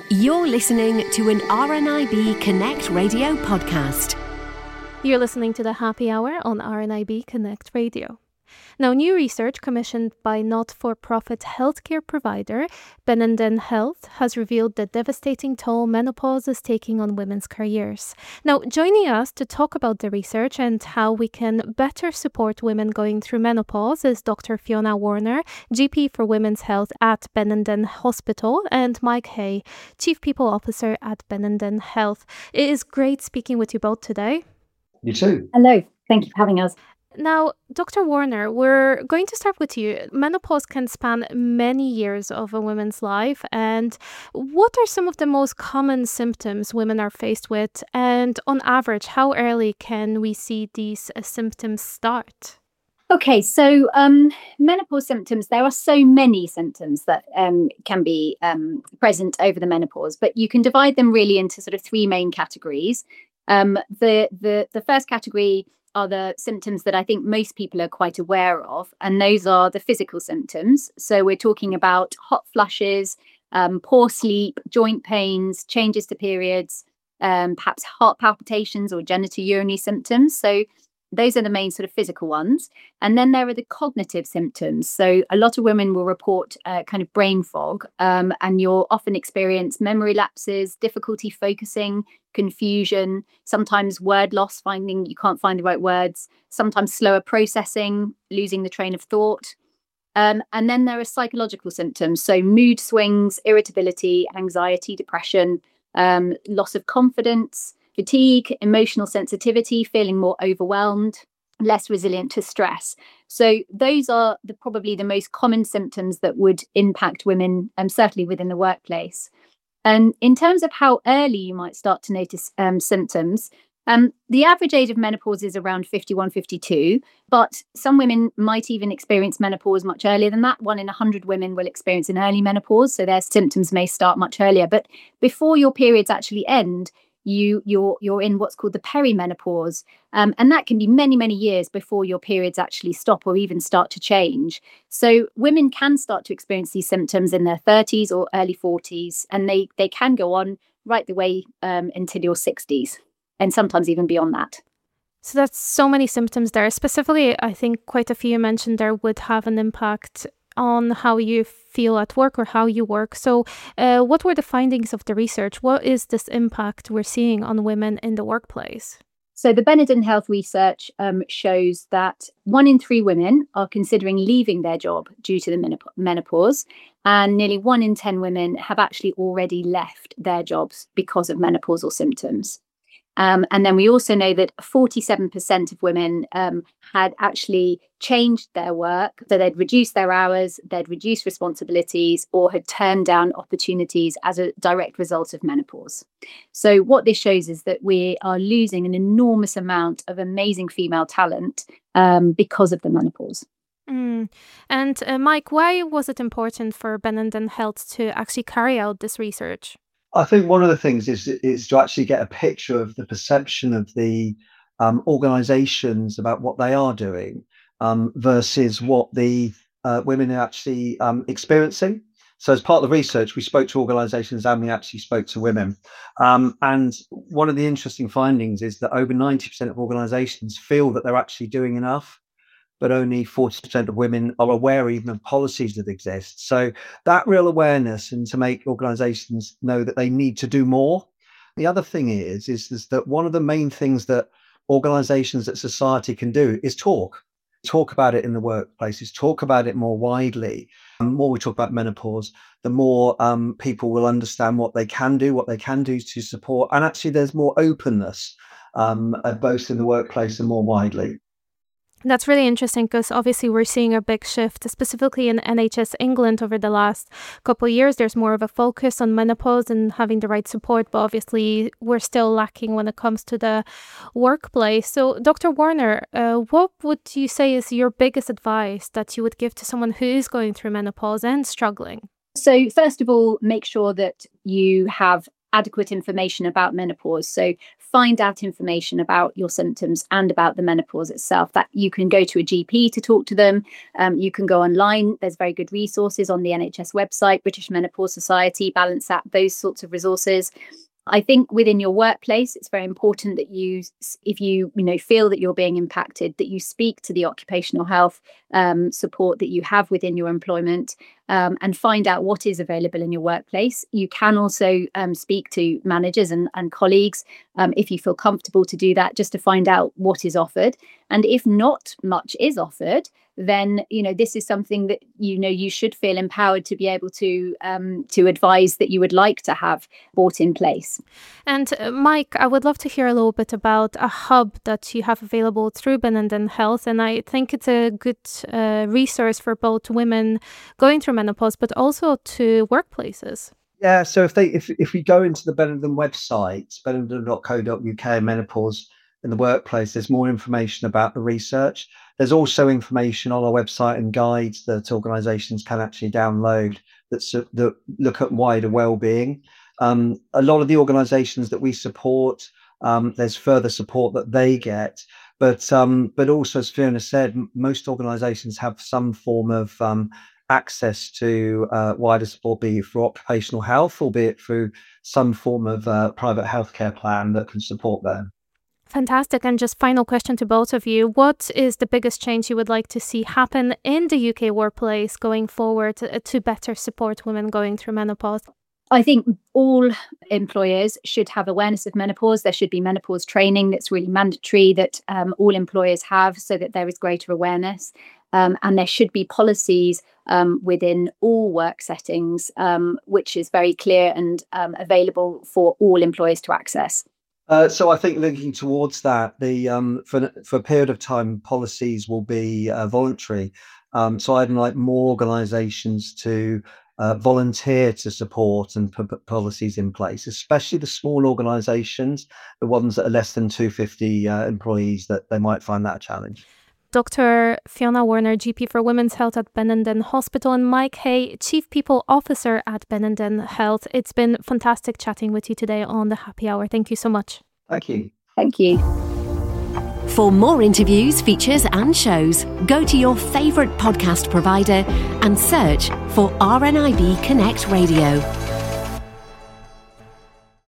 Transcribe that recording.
You're listening to an RNIB Connect Radio podcast. You're listening to the Happy Hour on RNIB Connect Radio. Now, new research commissioned by not-for-profit healthcare provider Benenden Health has revealed the devastating toll menopause is taking on women's careers. Now, joining us to talk about the research and how we can better support women going through menopause is Dr. Fiona Warner, GP for Women's Health at Benenden Hospital, and Mike Hay, Chief People Officer at Benenden Health. It is great speaking with you both today. You too. Hello. Thank you for having us. Now, Dr. Warner, we're going to start with you. Menopause can span many years of a woman's life. And what are some of the most common symptoms women are faced with? And on average, how early can we see these symptoms start? Okay, so menopause symptoms, there are so many symptoms that can be present over the menopause, but you can divide them really into sort of three main categories. The first category are the symptoms that I think most people are quite aware of, and those are the physical symptoms. So we're talking about hot flushes, poor sleep, joint pains, changes to periods, perhaps heart palpitations or genitourinary symptoms. So those are the main sort of physical ones. And then there are the cognitive symptoms. So a lot of women will report kind of brain fog, and you'll often experience memory lapses, difficulty focusing, confusion, sometimes word loss, finding you can't find the right words, sometimes slower processing, losing the train of thought. And then there are psychological symptoms. So mood swings, irritability, anxiety, depression, loss of confidence, fatigue, emotional sensitivity, feeling more overwhelmed, less resilient to stress. So those are probably the most common symptoms that would impact women, certainly within the workplace. And in terms of how early you might start to notice symptoms, the average age of menopause is around 51, 52, but some women might even experience menopause much earlier than that. 1 in 100 women will experience an early menopause, so their symptoms may start much earlier. But before your periods actually end, you're in what's called the perimenopause, and that can be many, many years before your periods actually stop or even start to change. So women can start to experience these symptoms in their 30s or early 40s, and they can go on right the way until your 60s, and sometimes even beyond that. So that's so many symptoms there. Specifically, I think quite a few you mentioned there would have an impact on how you feel at work or how you work. So what were the findings of the research? What is this impact we're seeing on women in the workplace? So the Benenden Health research shows that 1 in 3 women are considering leaving their job due to the menopause, and nearly 1 in 10 women have actually already left their jobs because of menopausal symptoms. And then we also know that 47% of women had actually changed their work. So they'd reduced their hours, they'd reduced responsibilities, or had turned down opportunities as a direct result of menopause. So what this shows is that we are losing an enormous amount of amazing female talent because of the menopause. And Mike, why was it important for Benenden Health to actually carry out this research? I think one of the things is to actually get a picture of the perception of the organisations about what they are doing versus what the women are actually experiencing. So as part of the research, we spoke to organisations and we actually spoke to women. And one of the interesting findings is that over 90% of organisations feel that they're actually doing enough, but only 40% of women are aware even of policies that exist. So that real awareness, and to make organizations know that they need to do more. The other thing is that one of the main things that organizations, that society can do is talk about it in the workplaces, talk about it more widely. The more we talk about menopause, the more people will understand what they can do to support. And actually there's more openness, both in the workplace and more widely. That's really interesting because obviously we're seeing a big shift, specifically in NHS England over the last couple of years. There's more of a focus on menopause and having the right support, but obviously we're still lacking when it comes to the workplace. So Dr. Warner, what would you say is your biggest advice that you would give to someone who is going through menopause and struggling? So first of all, make sure that you have adequate information about menopause. So find out information about your symptoms and about the menopause itself. That you can go to a GP to talk to them. You can go online. There's very good resources on the NHS website, British Menopause Society, Balance App, those sorts of resources. I think within your workplace, it's very important that you, if you feel that you're being impacted, that you speak to the occupational health support that you have within your employment, and find out what is available in your workplace. You can also speak to managers and colleagues if you feel comfortable to do that, just to find out what is offered. And if not much is offered, then this is something that you should feel empowered to be able to advise that you would like to have brought in place. And Mike, I would love to hear a little bit about a hub that you have available through Benenden Health, and I think it's a good resource for both women going through menopause, but also to workplaces. Yeah, so if we go into the Benenden website, benenden.co.uk, menopause in the workplace, there's more information about the research. There's also information on our website and guides that organisations can actually download that look at wider well-being. A lot of the organisations that we support, there's further support that they get, but also, as Fiona said, most organisations have some form of access to wider support, be it for occupational health, or be it through some form of private healthcare plan that can support them. Fantastic. And just final question to both of you. What is the biggest change you would like to see happen in the UK workplace going forward to better support women going through menopause? I think all employers should have awareness of menopause. There should be menopause training that's really mandatory, that all employers have, so that there is greater awareness. And there should be policies within all work settings, which is very clear and available for all employers to access. So I think linking towards that, for a period of time, policies will be voluntary. So I'd like more organisations to volunteer to support and put policies in place, especially the small organisations, the ones that are less than 250 employees, that they might find that a challenge. Dr. Fiona Warner, GP for Women's Health at Benenden Hospital, and Mike Hay, Chief People Officer at Benenden Health. It's been fantastic chatting with you today on the Happy Hour. Thank you so much. Thank you. Thank you. For more interviews, features and shows, go to your favourite podcast provider and search for RNIB Connect Radio.